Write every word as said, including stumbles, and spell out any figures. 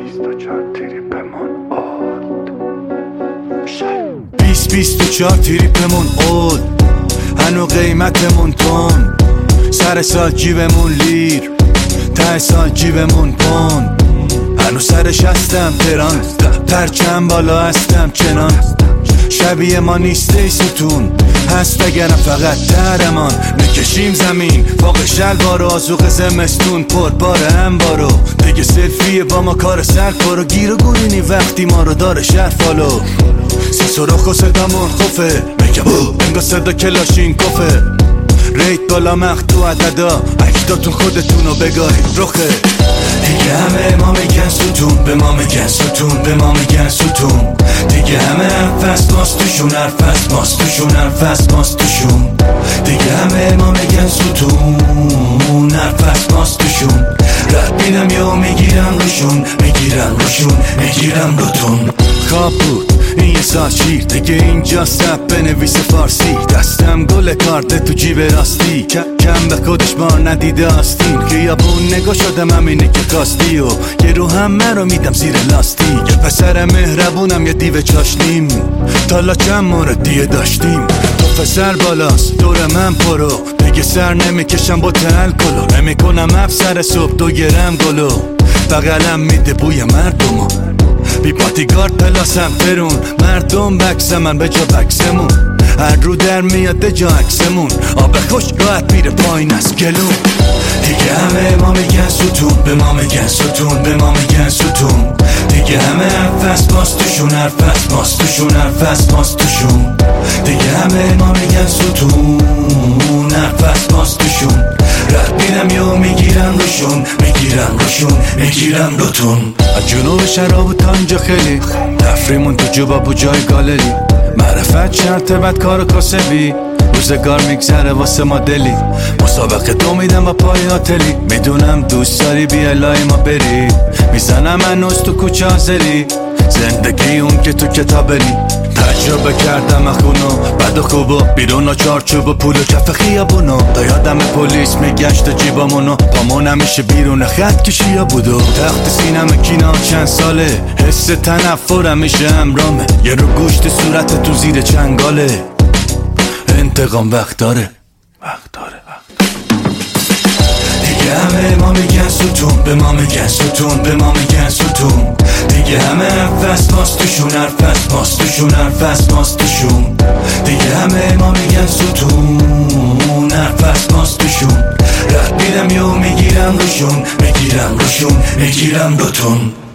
بیست بیست و چهار تریپمون اول، هنو قیمتمون تون، سر سال جیبمون لیر، ته سال جیبمون پون، هنو سرش هستم تران، پرچم بالا هستم چنان، شبیه ما نیست ای ستون، هست اگرم فقط درمان، میکشیم زمین فوق شلوار و آزوق زمستون پر باره هم بارو، دیگه سلفیه با ما کار سر کارو، گیر و گورینی وقتی ما رو داره شهر فالو، سی سراخ و صدامون خوفه، میگم انگا صدا کلاشین کفه، ریت بالا مخدو عددا، اکداتون خودتونو بگاهید رخه، دیگه همه ما میگن ستون، به ما میگن ستون، به ما میگن ستون، دیگه همه حرف ماست توشون، حرف هست ماست توشون، حرف هست ماست توشون، دیگه همه ما میگن ستون، حرف هست ماست توشون، رد میدم یا میگیرم روشون، میگیرم روشون، میگیرم روتون. خواب بود این یه ساعت شیر، دیگه اینجا سب بنویس فارسی، دستم گل کارت تو جیب راستی، کم به خودش بار ندیده آستین، خیابون نگاه شدم همینه که کاستی و یه رو همه رو میدم زیر لاستی، یه پسر مهربونم یه دیو چاشنیم، تالا چند مورد دیه داشتیم، تو پسر بالاست دور من پرو، دیگه سر نمیکشم با تل کلو، نمیکنم افسر صبح دو گرم گلو، بغلم میده بوی مردمو، بی پاتیگارد پلاسم فرون، مردم بکس من به جا بکسمون، هر رو در میاد جا عکسمون، آب خوش راحت میره پایین از گلون، دیگه همه ما میگن ستون، به ما میگن ستون، به ما میگن ستون، دیگه همه حرف هست ماست توشون، حرف هست ماست توشون، حرف هست ماست توشون، دیگه همه ما میگن ستون، حرف هست ماست توشون، رد میدم یا میگیرم روشون، میگیرم روشون، میگیرم روتون. از جنوب شراب تا اینجا خیلی تفریمون تو جوبا بو جای گالری، معرفت شرط بد کار و کاسبی، روزگار میگذره واسه ما دلی، مسابقه دو میدم با پای آتلی، میدونم دوست داری بیا لای ما بری، میزنم هنوز تو کوچه آزری، زندگی اون که تو کتابری، تجربه کردم اخونو بد و خوبو، بیرون و چارچوب و پول و کف خیابونو، تا یادم پلیس میگشت و جیبامونو، پامون همیشه بیرون خط کشیا بودو، تخت سینم کینا چند ساله، حس تنفرم میشه امرامه، یه رو گوشت صورت تو زیر چنگاله، انتقام وقت داره، وقت داره، وقت داره. دیگه همه ما میگن ستون، به ما میگن ستون، به ما میگن ستون، دیگه همه حرف هست ماست توشون، حرف هست ماست توشون، حرف هست ماست توشون، دیگه همه ما میگن ستون، حرف هست ماست توشون، رد میدم یا میگیرم روشون، میگیرم روشون، میگیرم روتون.